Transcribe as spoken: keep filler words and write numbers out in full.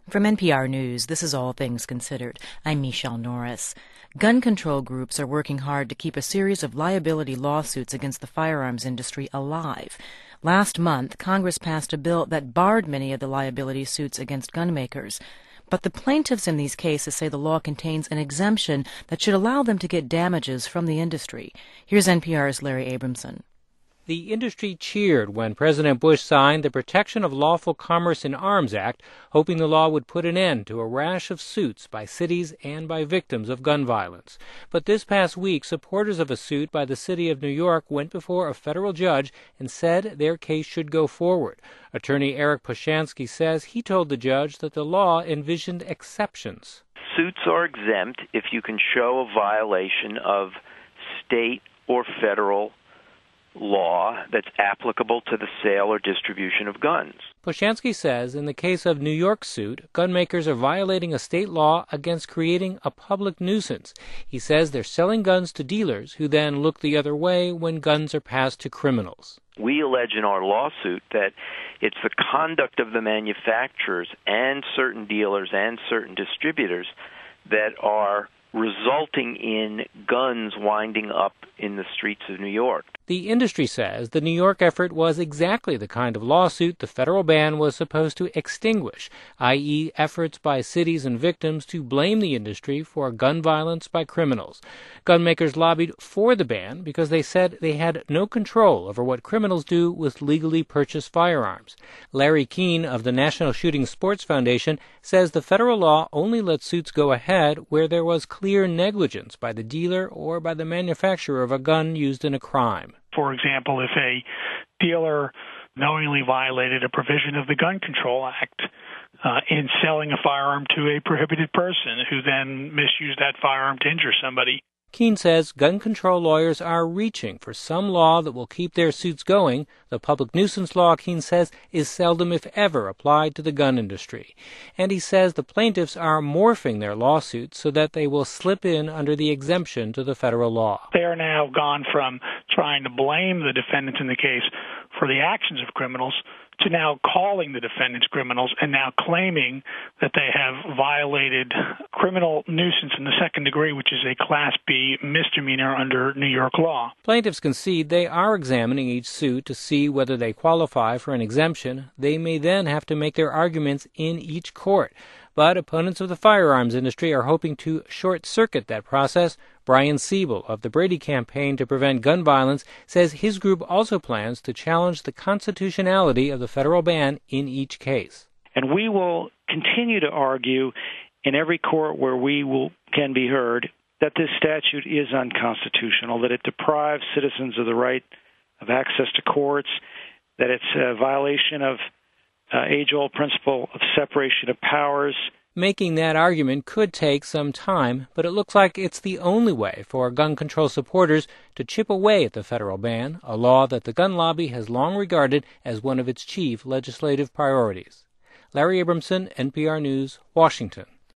From N P R News, this is All Things Considered. I'm Michelle Norris. Gun control groups are working hard to keep a series of liability lawsuits against the firearms industry alive. Last month, Congress passed a bill that barred many of the liability suits against gun makers. But the plaintiffs in these cases say the law contains an exemption that should allow them to get damages from the industry. Here's N P R's Larry Abramson. The industry cheered when President Bush signed the Protection of Lawful Commerce in Arms Act, hoping the law would put an end to a rash of suits by cities and by victims of gun violence. But this past week, supporters of a suit by the city of New York went before a federal judge and said their case should go forward. Attorney Eric Poshansky says he told the judge that the law envisioned exceptions. Suits are exempt if you can show a violation of state or federal law that's applicable to the sale or distribution of guns. Poshansky says in the case of New York's suit, gun makers are violating a state law against creating a public nuisance. He says they're selling guns to dealers who then look the other way when guns are passed to criminals. We allege in our lawsuit that it's the conduct of the manufacturers and certain dealers and certain distributors that are resulting in guns winding up in the streets of New York. The industry says the New York effort was exactly the kind of lawsuit the federal ban was supposed to extinguish, that is efforts by cities and victims to blame the industry for gun violence by criminals. Gun makers lobbied for the ban because they said they had no control over what criminals do with legally purchased firearms. Larry Keene of the National Shooting Sports Foundation says the federal law only lets suits go ahead where there was clear negligence by the dealer or by the manufacturer of a gun used in a crime. For example, if a dealer knowingly violated a provision of the Gun Control Act uh, in selling a firearm to a prohibited person who then misused that firearm to injure somebody. Keene says gun control lawyers are reaching for some law that will keep their suits going. The public nuisance law, Keene says, is seldom if ever applied to the gun industry. And he says the plaintiffs are morphing their lawsuits so that they will slip in under the exemption to the federal law. They are now gone from trying to blame the defendants in the case for the actions of criminals to now calling the defendants criminals and now claiming that they have violated criminal nuisance in the second degree, which is a Class B misdemeanor under New York law. Plaintiffs concede they are examining each suit to see whether they qualify for an exemption. They may then have to make their arguments in each court. But opponents of the firearms industry are hoping to short-circuit that process. Brian Siebel of the Brady Campaign to Prevent Gun Violence says his group also plans to challenge the constitutionality of the federal ban in each case. And we will continue to argue in every court where we will can be heard that this statute is unconstitutional, that it deprives citizens of the right of access to courts, that it's a violation of Uh, age-old principle of separation of powers. Making that argument could take some time, but it looks like it's the only way for gun control supporters to chip away at the federal ban, a law that the gun lobby has long regarded as one of its chief legislative priorities. Larry Abramson, N P R News, Washington.